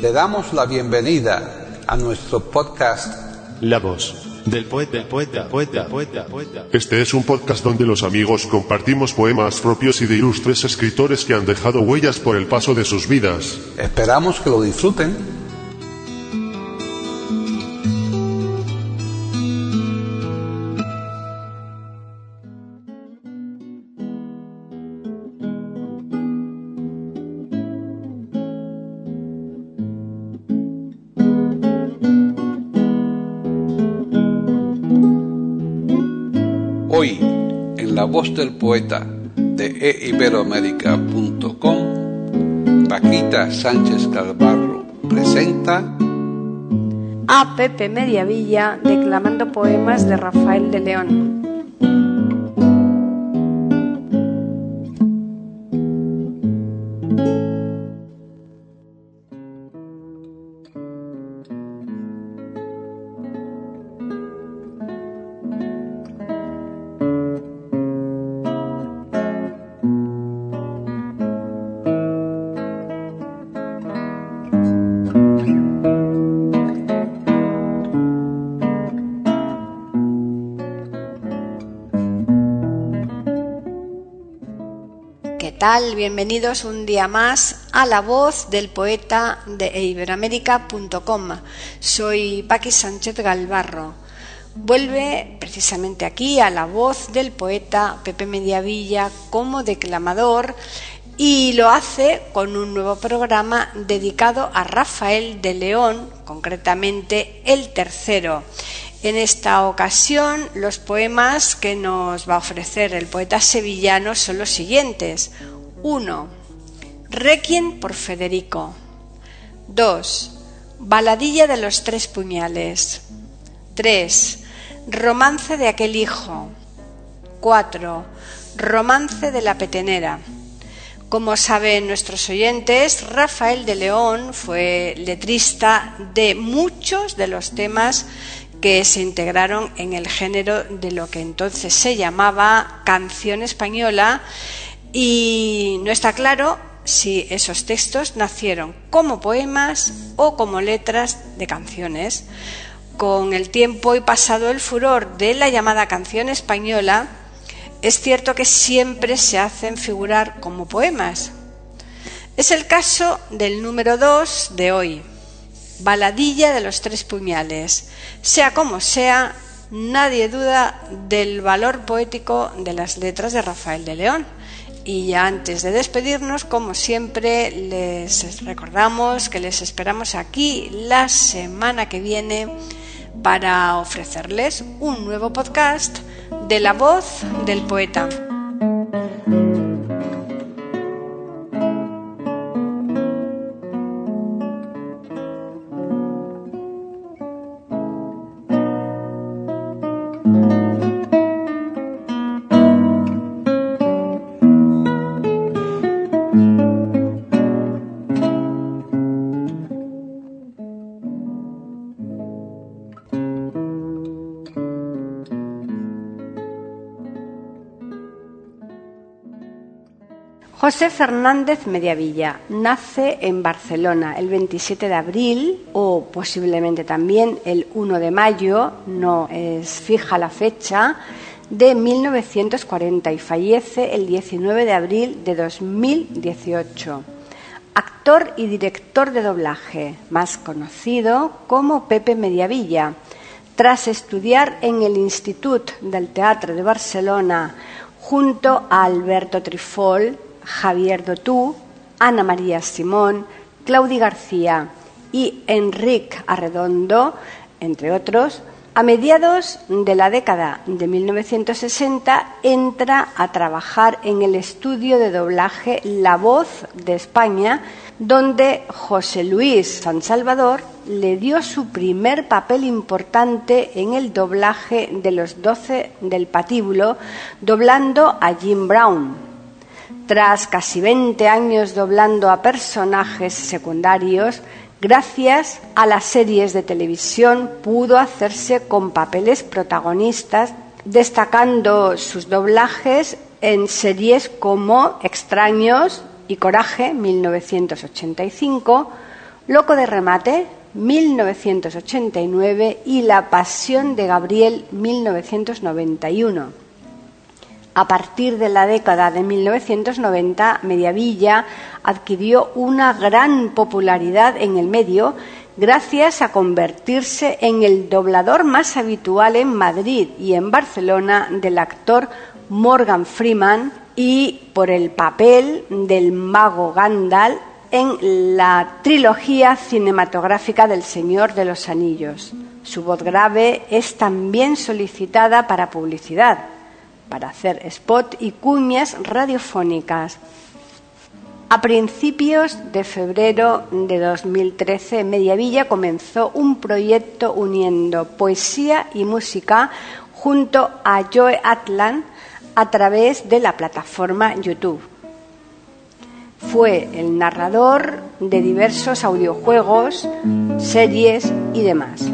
Le damos la bienvenida a nuestro podcast La voz del poeta. Este es un podcast donde los amigos compartimos poemas propios y de ilustres escritores que han dejado huellas por el paso de sus vidas. Esperamos que lo disfruten. Hoy, en La Voz del Poeta de eiberoamerica.com, Paquita Sánchez Galvarro presenta a Pepe Mediavilla declamando poemas de Rafael de León. ¿Qué tal? Bienvenidos un día más a La Voz del Poeta de eiberoamerica.com. Soy Paqui Sánchez Galvarro. Vuelve precisamente aquí a La Voz del Poeta Pepe Mediavilla como declamador y lo hace con un nuevo programa dedicado a Rafael de León, concretamente el tercero. En esta ocasión, los poemas que nos va a ofrecer el poeta sevillano son los siguientes. 1. Requiem por Federico. 2. Baladilla de los tres puñales. 3. Romance de aquel hijo. 4. Romance de la petenera. Como saben nuestros oyentes, Rafael de León fue letrista de muchos de los temas que se integraron en el género de lo que entonces se llamaba canción española, y no está claro si esos textos nacieron como poemas o como letras de canciones. Con el tiempo y pasado el furor de la llamada canción española, es cierto que siempre se hacen figurar como poemas. Es el caso del número 2 de hoy, Baladilla de los tres puñales. Sea como sea, nadie duda del valor poético de las letras de Rafael de León. Y ya antes de despedirnos, como siempre, les recordamos que les esperamos aquí la semana que viene para ofrecerles un nuevo podcast de La Voz del Poeta. José Fernández Mediavilla nace en Barcelona el 27 de abril o posiblemente también el 1 de mayo, no es fija la fecha, de 1940 y fallece el 19 de abril de 2018. Actor y director de doblaje, más conocido como Pepe Mediavilla. Tras estudiar en el Institut del Teatre de Barcelona junto a Alberto Trifol, Javier Dotú, Ana María Simón, Claudi García y Enric Arredondo, entre otros, a mediados de la década de 1960 entra a trabajar en el estudio de doblaje La Voz de España, donde José Luis San Salvador le dio su primer papel importante en el doblaje de Los 12 del Patíbulo, doblando a Jim Brown. Tras casi 20 años doblando a personajes secundarios, gracias a las series de televisión pudo hacerse con papeles protagonistas, destacando sus doblajes en series como Extraños y Coraje, 1985, Loco de remate, 1989, y La pasión de Gabriel, 1991. A partir de la década de 1990, Mediavilla adquirió una gran popularidad en el medio gracias a convertirse en el doblador más habitual en Madrid y en Barcelona del actor Morgan Freeman y por el papel del mago Gandalf en la trilogía cinematográfica del Señor de los Anillos. Su voz grave es también solicitada para publicidad, para hacer spot y cuñas radiofónicas. A principios de febrero de 2013, Mediavilla comenzó un proyecto uniendo poesía y música junto a Joe Atlan a través de la plataforma YouTube. Fue el narrador de diversos audiojuegos, series y demás.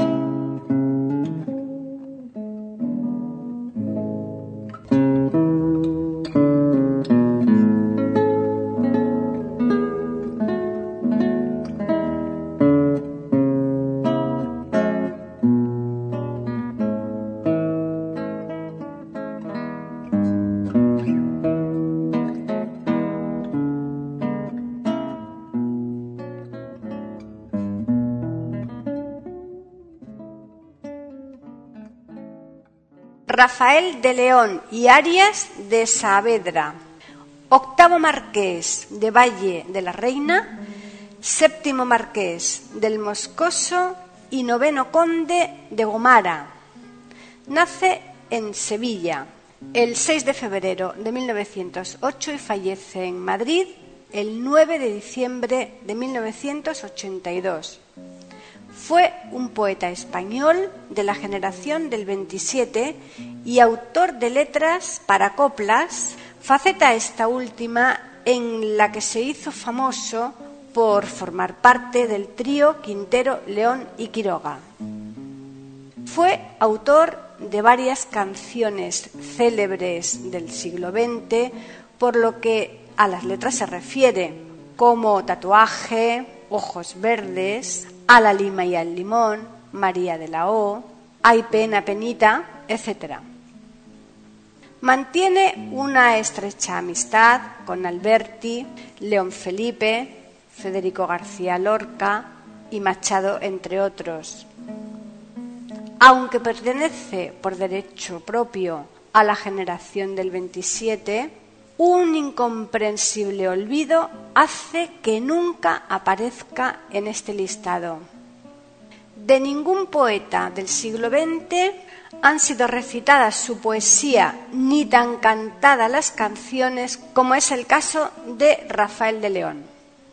Rafael de León y Arias de Saavedra, octavo marqués de Valle de la Reina, séptimo marqués del Moscoso y noveno conde de Gomara. Nace en Sevilla el 6 de febrero de 1908 y fallece en Madrid el 9 de diciembre de 1982. Fue un poeta español de la generación del 27 y autor de letras para coplas, faceta esta última en la que se hizo famoso por formar parte del trío Quintero, León y Quiroga. Fue autor de varias canciones célebres del siglo XX, por lo que a las letras se refiere, como Tatuaje, Ojos Verdes, A la lima y al limón, María de la O, Hay pena, penita, etc. Mantiene una estrecha amistad con Alberti, León Felipe, Federico García Lorca y Machado, entre otros. Aunque pertenece por derecho propio a la generación del 27, un incomprensible olvido hace que nunca aparezca en este listado. De ningún poeta del siglo XX han sido recitadas su poesía ni tan cantadas las canciones como es el caso de Rafael de León.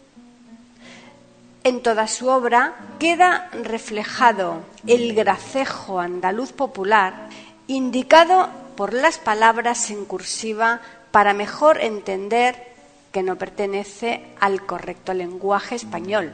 En toda su obra queda reflejado el gracejo andaluz popular, indicado por las palabras en cursiva para mejor entender que no pertenece al correcto lenguaje español.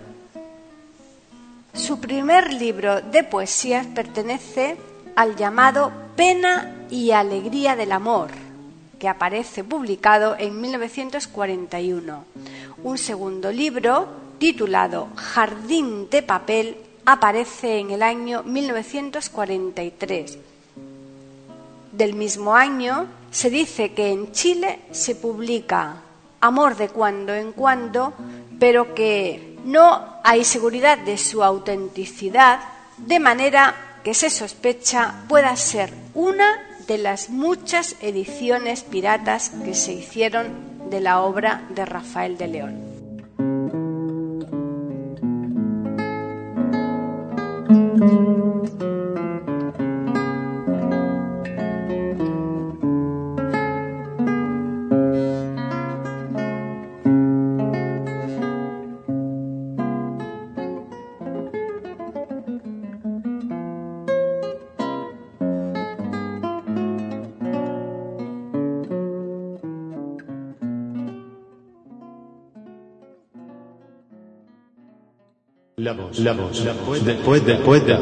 Su primer libro de poesías pertenece al llamado Pena y Alegría del Amor, que aparece publicado en 1941. Un segundo libro, titulado Jardín de papel, aparece en el año 1943. Del mismo año se dice que en Chile se publica Amor de cuando en cuando, pero que no hay seguridad de su autenticidad, de manera que se sospecha pueda ser una de las muchas ediciones piratas que se hicieron de la obra de Rafael de León. La voz del poeta.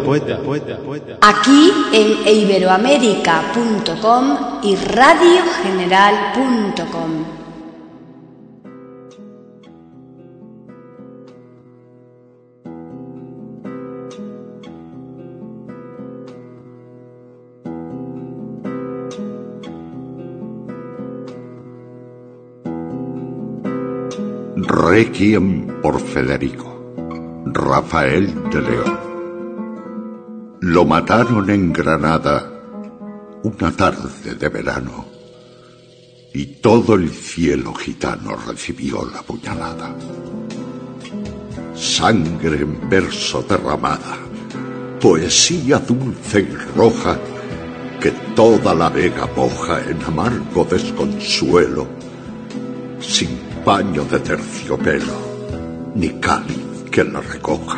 Aquí en iberoamerica.com y radiogeneral.com. Requiem por Federico, Rafael de León. Lo mataron en Granada una tarde de verano y todo el cielo gitano recibió la puñalada. Sangre en verso derramada, poesía dulce y roja, que toda la vega moja en amargo desconsuelo, sin paño de terciopelo, ni cáliz que la recoja.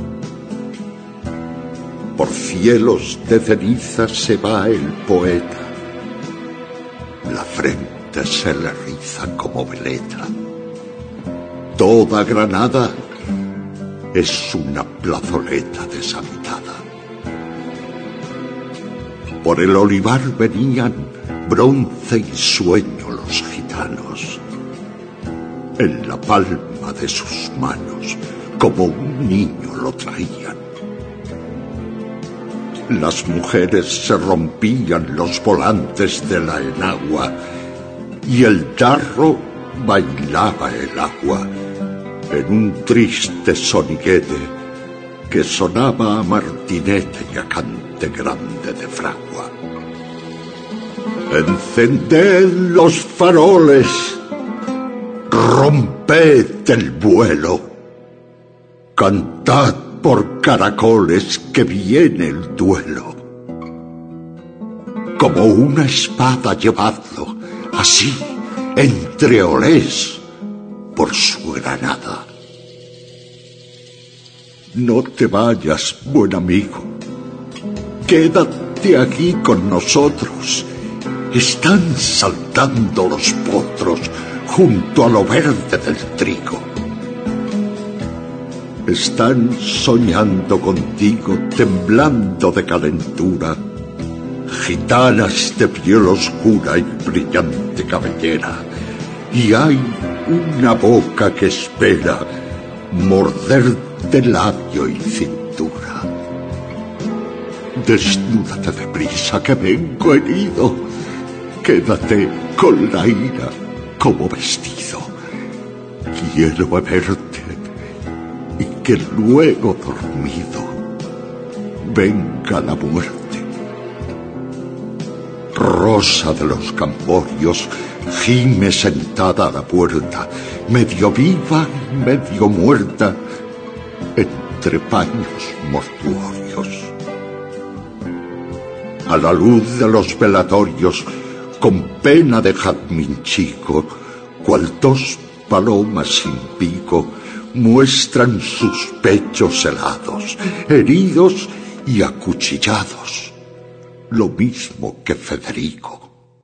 Por cielos de ceniza se va el poeta, la frente se le riza como veleta. Toda Granada es una plazoleta deshabitada. Por el olivar venían bronce y sueño los gitanos, en la palma de sus manos, como un niño lo traían. Las mujeres se rompían los volantes de la enagua y el tarro bailaba el agua en un triste soniguete que sonaba a martinete y a cante grande de fragua. Encended los faroles, romped el vuelo, cantad por caracoles que viene el duelo. Como una espada llevadlo, así, entre olés, por su Granada. No te vayas, buen amigo, quédate aquí con nosotros. Están saltando los potros junto a lo verde del trigo. Están soñando contigo, temblando de calentura, gitanas de piel oscura y brillante cabellera, y hay una boca que espera morderte labio y cintura. Desnúdate deprisa, que vengo herido. Quédate con la ira como vestido. Quiero beberte y que luego dormido venga la muerte. Rosa de los Camporios gime sentada a la puerta, medio viva y medio muerta, entre paños mortuorios. A la luz de los velatorios, con pena de jazmín chico, cual dos palomas sin pico, muestran sus pechos helados, heridos y acuchillados, lo mismo que Federico.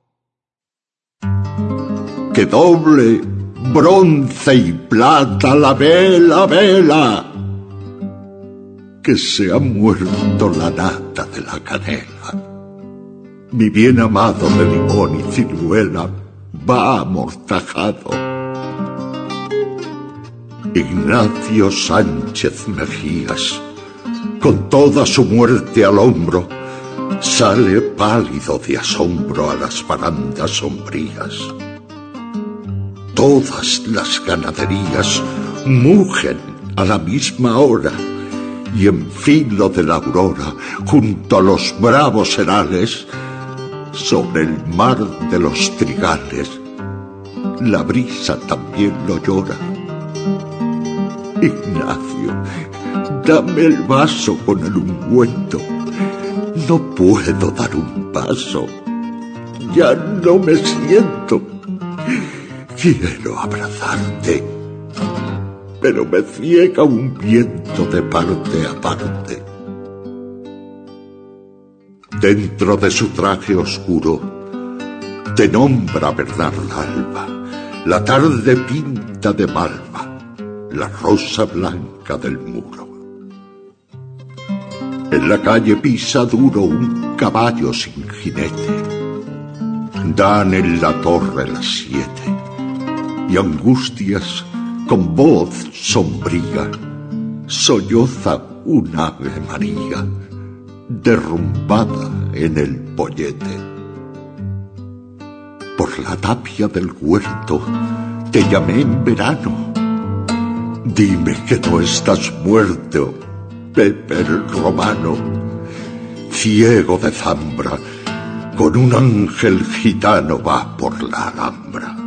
Que doble, bronce y plata la vela, vela, que se ha muerto la nata de la canela. Mi bien amado de limón y ciruela va amortajado. Ignacio Sánchez Mejías, con toda su muerte al hombro, sale pálido de asombro a las barandas sombrías. Todas las ganaderías mugen a la misma hora, y en filo de la aurora, junto a los bravos herales, sobre el mar de los trigales, la brisa también lo llora. Ignacio, dame el vaso con el ungüento. No puedo dar un paso, ya no me siento. Quiero abrazarte, pero me ciega un viento de parte a parte. Dentro de su traje oscuro te nombra Bernarda Alba, la tarde pinta de malva, la rosa blanca del muro. En la calle pisa duro un caballo sin jinete. Dan en la torre las 7 y Angustias, con voz sombría, solloza un Ave María derrumbada en el pollete. Por la tapia del huerto te llamé en verano, Dime que no estás muerto, Pepe el Romano, ciego de zambra, con un ángel gitano va por la Alhambra.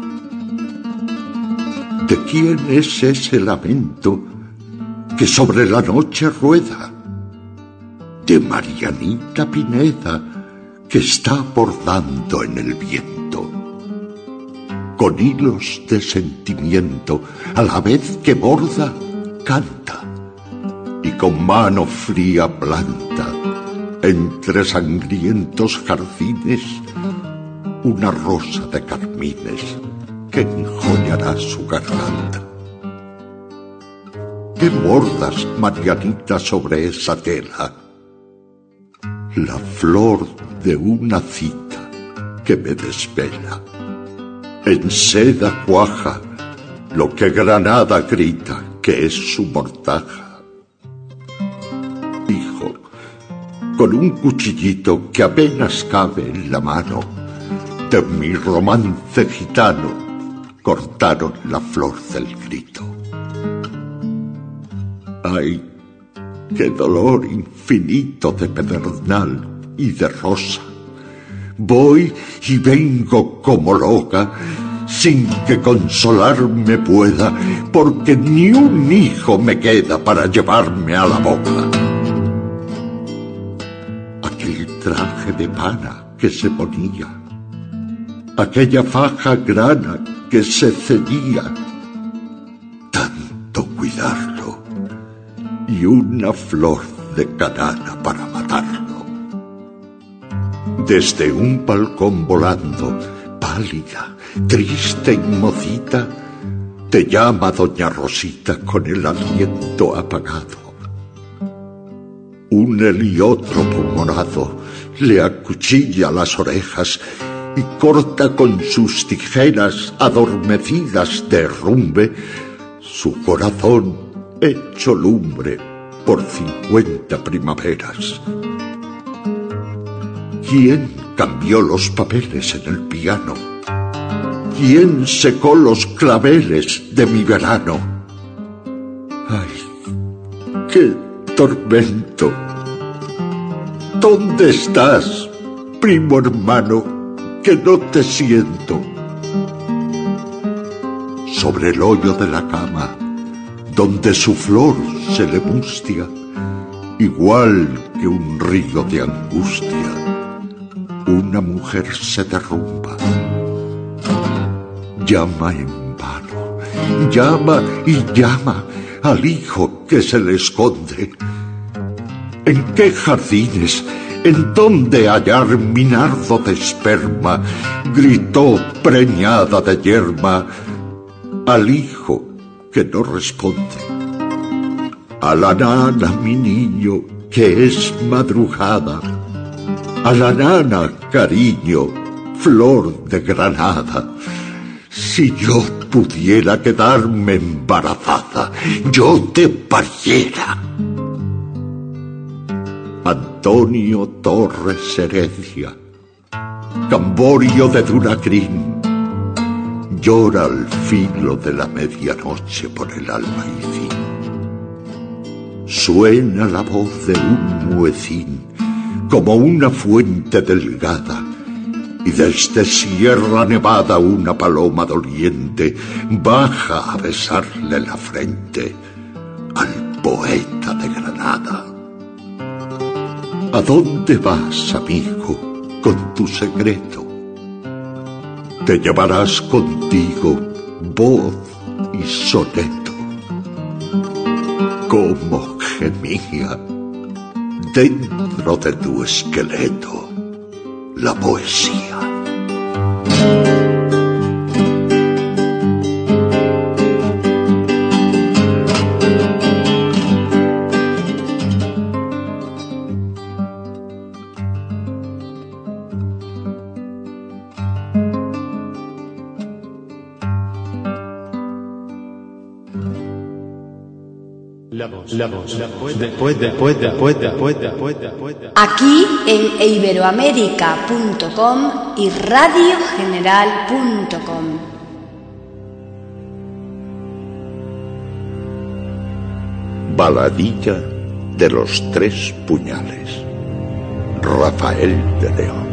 ¿De quién es ese lamento que sobre la noche rueda? De Marianita Pineda, que está bordando en el viento, con hilos de sentimiento, a la vez que borda, canta, y con mano fría planta, entre sangrientos jardines, una rosa de carmines que enjollará su garganta. ¿Qué bordas, Marianita, sobre esa tela? La flor de una cita que me desvela. En seda cuaja lo que Granada grita que es su mortaja. Hijo, con un cuchillito que apenas cabe en la mano, de mi romance gitano cortaron la flor del grito. Ay, qué dolor infinito de pedernal y de rosa. Voy y vengo como loca, sin que consolarme pueda, porque ni un hijo me queda para llevarme a la boca. Aquel traje de pana que se ponía, aquella faja grana que se ceñía, tanto cuidarlo, y una flor de canana para matarlo. Desde un balcón volando, pálida, triste y mocita, te llama doña Rosita con el aliento apagado. Un él y otro pulmonado le acuchilla las orejas y corta con sus tijeras adormecidas de herrumbe su corazón hecho lumbre por 50 primaveras. ¿Quién cambió los papeles en el piano? ¿Quién secó los claveles de mi verano? ¡Ay, qué tormento! ¿Dónde estás, primo hermano, que no te siento? Sobre el hoyo de la cama, donde su flor se le mustia, igual que un río de angustia, una mujer se derrumba. Llama en vano, llama y llama al hijo que se le esconde. ¿En qué jardines, en dónde hallar mi nardo de esperma? Gritó preñada de yerma al hijo que no responde. A la nana, mi niño, que es madrugada. A la nana, cariño, flor de Granada. Si yo pudiera quedarme embarazada, yo te pariera. Antonio Torres Heredia, Camborio de Dunacrín, llora al filo de la medianoche por el albaicín. Suena la voz de un muecín como una fuente delgada, y desde Sierra Nevada una paloma doliente baja a besarle la frente al poeta de Granada. ¿A dónde vas, amigo, con tu secreto? Te llevarás contigo voz y soneto. Cómo gemía dentro de tu esqueleto la poesía. Aquí en iberoamerica.com y radiogeneral.com. Baladilla de los 3 puñales. Rafael de León.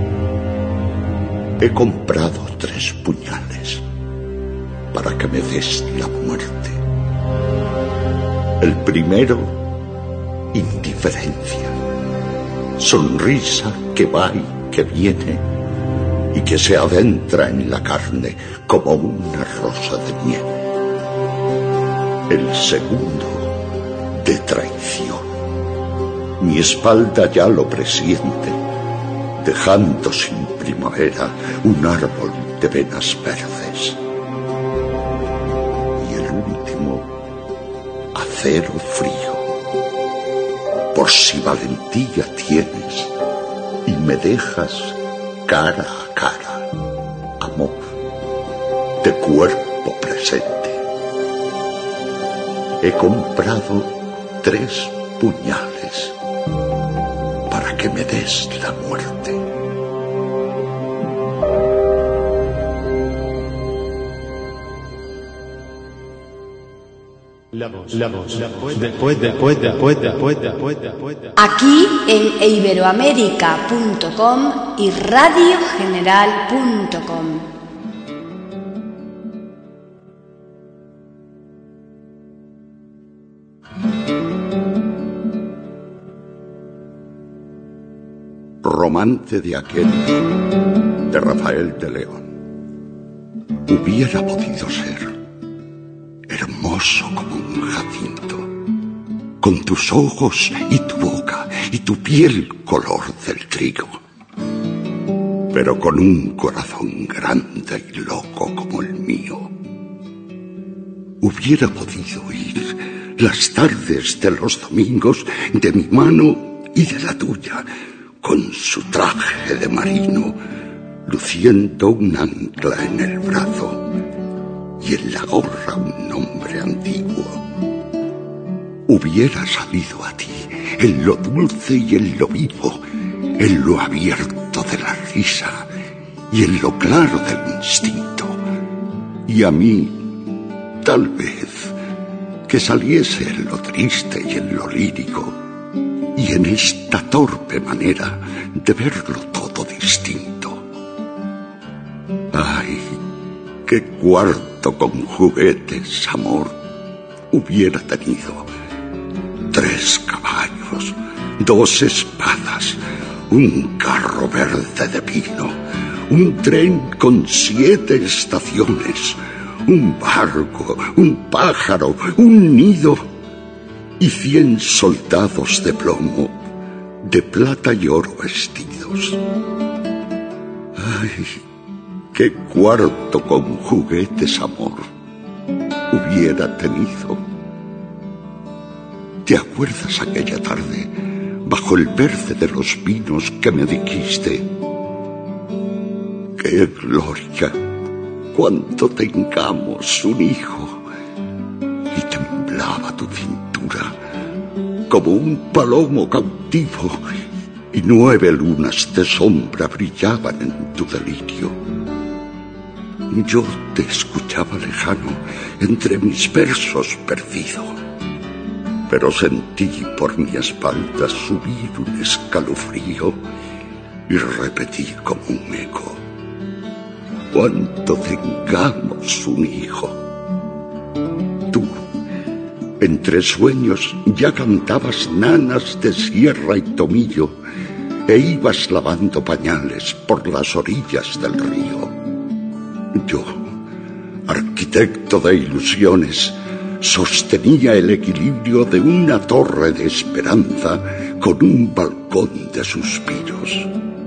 He comprado 3 puñales para que me des la muerte. El primero, indiferencia. Sonrisa que va y que viene y que se adentra en la carne como una rosa de nieve. El segundo, de traición. Mi espalda ya lo presiente, dejando sin primavera un árbol de venas verdes. Y el último, acero frío. Por si valentía tienes y me dejas cara a cara, amor, de cuerpo presente. He comprado 3 puñales para que me des la muerte. Aquí en iberoamerica.com y radiogeneral.com. Romance de aquel, de Rafael de León. Hubiera podido ser hermoso como un jacinto, con tus ojos y tu boca y tu piel color del trigo, pero con un corazón grande y loco como el mío. Hubiera podido ir las tardes de los domingos de mi mano y de la tuya, con su traje de marino, luciendo un ancla en el brazo y en la gorra un nombre antiguo. Hubiera salido a ti en lo dulce y en lo vivo, en lo abierto de la risa y en lo claro del instinto. Y a mí, tal vez, que saliese en lo triste y en lo lírico, y en esta torpe manera de verlo todo distinto. Ay, qué cuarto con juguetes, amor, hubiera tenido. 3 caballos, 2 espadas, un carro verde de pino, un tren con 7 estaciones, un barco, un pájaro, un nido y 100 soldados de plomo, de plata y oro vestidos. Ay, qué cuarto con juguetes, amor, hubiera tenido. ¿Te acuerdas aquella tarde, bajo el verde de los pinos, que me dijiste: qué gloria cuando tengamos un hijo? Y temblaba tu cintura como un palomo cautivo, y 9 lunas de sombra brillaban en tu delirio. Yo te escuchaba lejano entre mis versos perdido, pero sentí por mi espalda subir un escalofrío y repetí como un eco: cuando tengamos un hijo. Tú, entre sueños, ya cantabas nanas de sierra y tomillo e ibas lavando pañales por las orillas del río. Yo, arquitecto de ilusiones, sostenía el equilibrio de una torre de esperanza con un balcón de suspiros.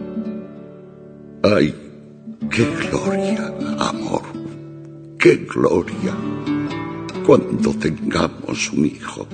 ¡Ay, qué gloria, amor! ¡Qué gloria cuando tengamos un hijo!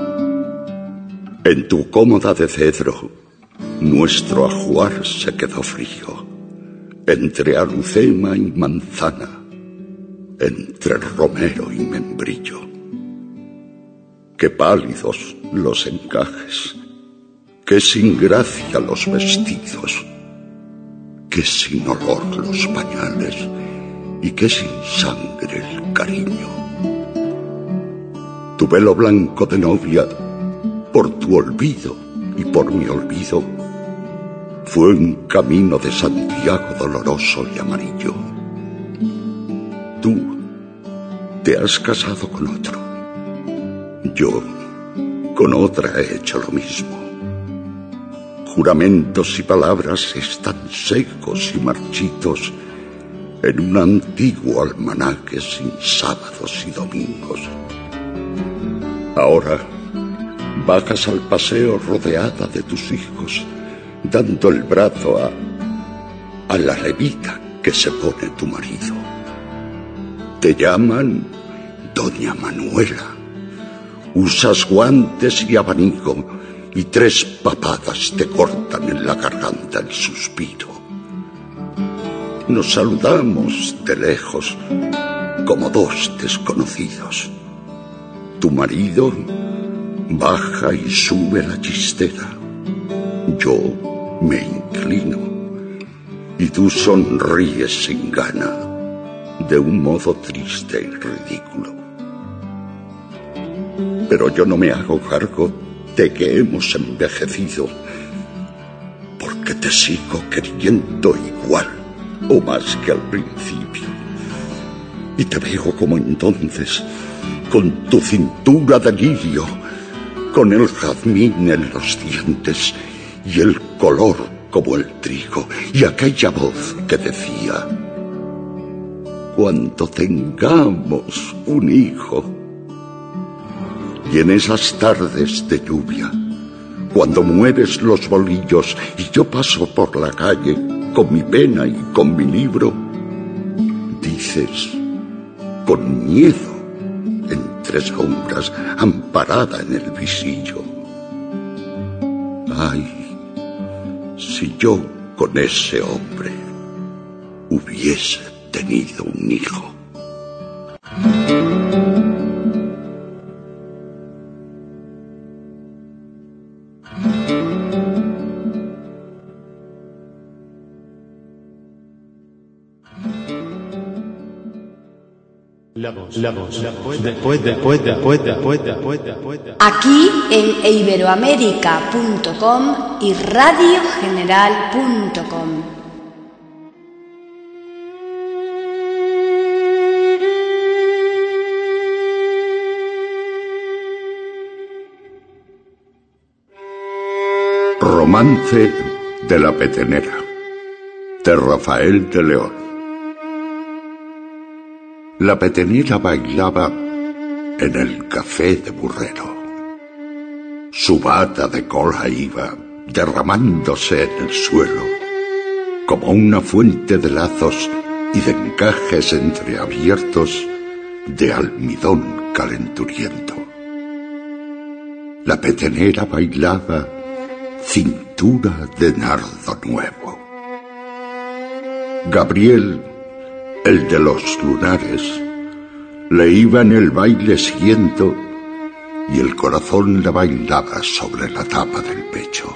En tu cómoda de cedro, nuestro ajuar se quedó frío, entre alucema y manzana, entre romero y membrillo. Qué pálidos los encajes, qué sin gracia los vestidos, qué sin olor los pañales y qué sin sangre el cariño. Tu velo blanco de novia, por tu olvido y por mi olvido, fue un camino de Santiago doloroso y amarillo. Tú te has casado con otro. Yo con otra he hecho lo mismo. Juramentos y palabras están secos y marchitos en un antiguo almanaque sin sábados y domingos. Ahora bajas al paseo rodeada de tus hijos, dando el brazo a la levita que se pone tu marido. Te llaman Doña Manuela. Usas guantes y abanico, y 3 papadas te cortan en la garganta el suspiro. Nos saludamos de lejos como 2 desconocidos. Tu marido baja y sube la chistera. Yo me inclino y tú sonríes sin gana, de un modo triste y ridículo. Pero yo no me hago cargo de que hemos envejecido, porque te sigo queriendo igual o más que al principio. Y te veo como entonces, con tu cintura de lirio, con el jazmín en los dientes y el color como el trigo, y aquella voz que decía: cuando tengamos un hijo. Y en esas tardes de lluvia, cuando mueves los bolillos y yo paso por la calle con mi pena y con mi libro, dices con miedo, entre sombras, amparada en el visillo: ay, si yo con ese hombre hubiese tenido un hijo. Aquí en iberoamerica.com y radiogeneral.com. Romance de la Petenera, de Rafael de León. La petenera bailaba en el café de Burrero. Su bata de cola iba derramándose en el suelo, como una fuente de lazos y de encajes entreabiertos de almidón calenturiento. La petenera bailaba cintura de nardo nuevo. Gabriel, el de los lunares, le iba en el baile siguiendo y el corazón le bailaba sobre la tapa del pecho.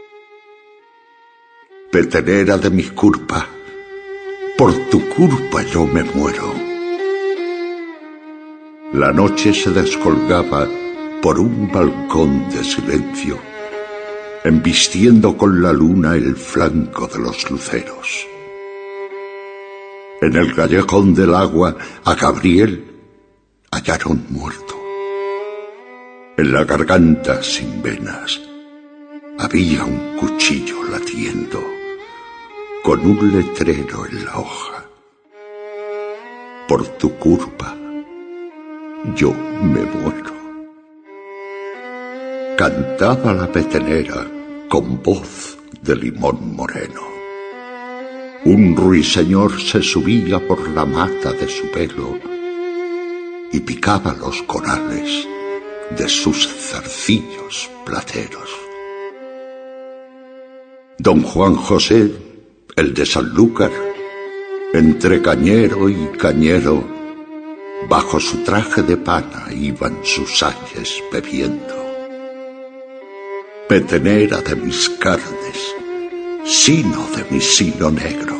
Petenera de mi culpa, por tu culpa yo me muero. La noche se descolgaba por un balcón de silencio, embistiendo con la luna el flanco de los luceros. En el callejón del agua a Gabriel hallaron muerto. En la garganta sin venas había un cuchillo latiendo, con un letrero en la hoja: por tu culpa yo me muero. Cantaba la petenera con voz de limón moreno. Un ruiseñor se subía por la mata de su pelo y picaba los corales de sus zarcillos plateros. Don Juan José, el de Sanlúcar, entre cañero y cañero, bajo su traje de pana iban sus ayes bebiendo. Petenera de mis carnes, sino de mi sino negro.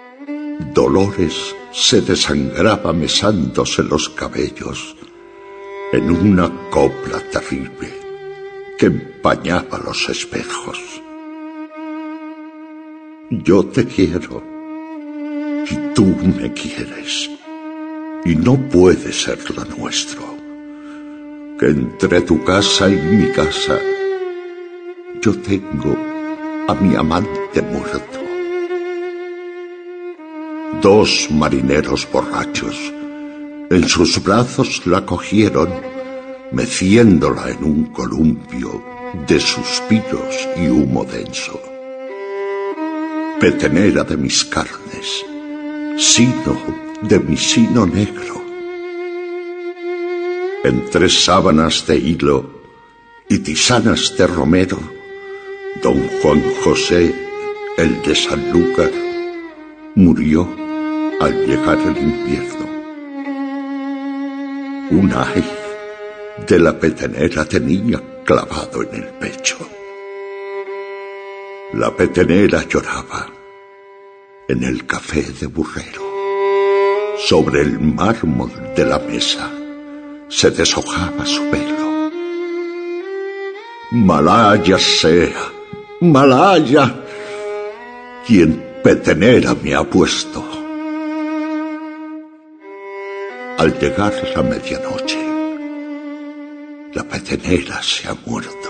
Dolores se desangraba mesándose los cabellos, en una copla terrible que empañaba los espejos. Yo te quiero y tú me quieres, y no puede ser lo nuestro, que entre tu casa y mi casa yo tengo a mi amante muerto. Dos marineros borrachos en sus brazos la cogieron, meciéndola en un columpio de suspiros y humo denso. Petenera de mis carnes, sino de mi sino negro. Entre sábanas de hilo y tisanas de romero, don Juan José, el de Sanlúcar, murió al llegar el invierno. Un ay de la petenera tenía clavado en el pecho. La petenera lloraba en el café de Burrero. Sobre el mármol de la mesa se deshojaba su velo. Malaya sea, Malaya, quien petenera me ha puesto. Al llegar la medianoche, la petenera se ha muerto.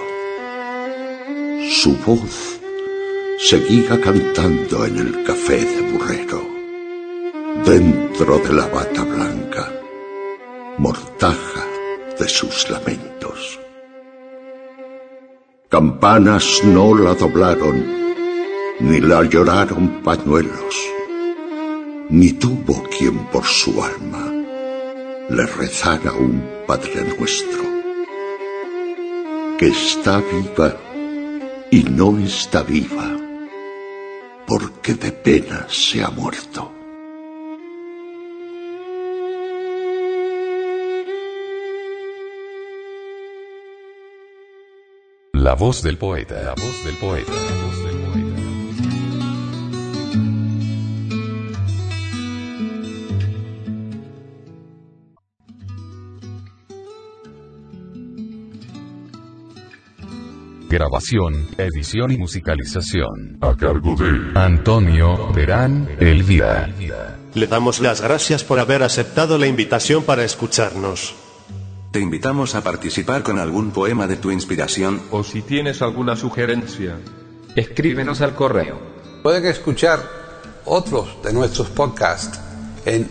Su voz seguía cantando en el café de Burrero, dentro de la bata blanca, mortaja de sus lamentos. Campanas no la doblaron, ni la lloraron pañuelos, ni tuvo quien por su alma le rezara un Padre Nuestro. Que está viva y no está viva, porque de pena se ha muerto. La voz del poeta, la voz del poeta, la voz del poeta. Grabación, edición y musicalización A cargo de Antonio Verán Elvira. Le damos las gracias por haber aceptado la invitación para escucharnos. Te invitamos a participar con algún poema de tu inspiración. O si tienes alguna sugerencia, escríbenos al correo. pueden escuchar otros de nuestros podcasts en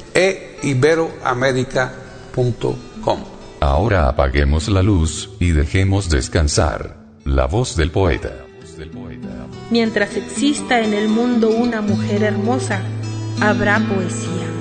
eiberoamerica.com. Ahora apaguemos la luz y dejemos descansar la voz del poeta. Mientras exista en el mundo una mujer hermosa, habrá poesía.